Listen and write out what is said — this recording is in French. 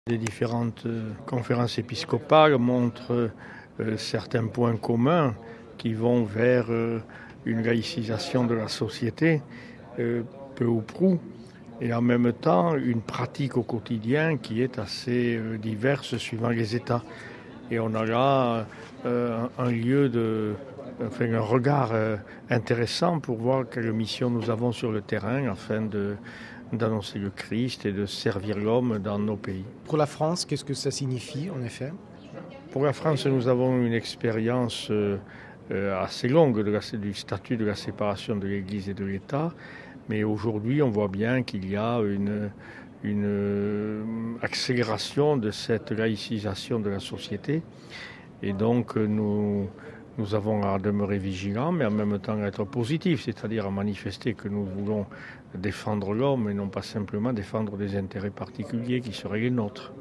Les différentes conférences épiscopales montrent certains points communs qui vont vers une laïcisation de la société, peu ou prou, et en même temps une pratique au quotidien qui est assez diverse suivant les États. Et on a là un regard intéressant pour voir quelle mission nous avons sur le terrain afin d'annoncer le Christ et de servir l'homme dans nos pays. Pour la France, qu'est-ce que ça signifie en effet ? Pour la France, nous avons une expérience assez longue du statut de la séparation de l'Église et de l'État, mais aujourd'hui on voit bien qu'il y a une accélération de cette laïcisation de la société, et donc nous avons à demeurer vigilants, mais en même temps à être positifs, c'est-à-dire à manifester que nous voulons défendre l'homme et non pas simplement défendre des intérêts particuliers qui seraient les nôtres.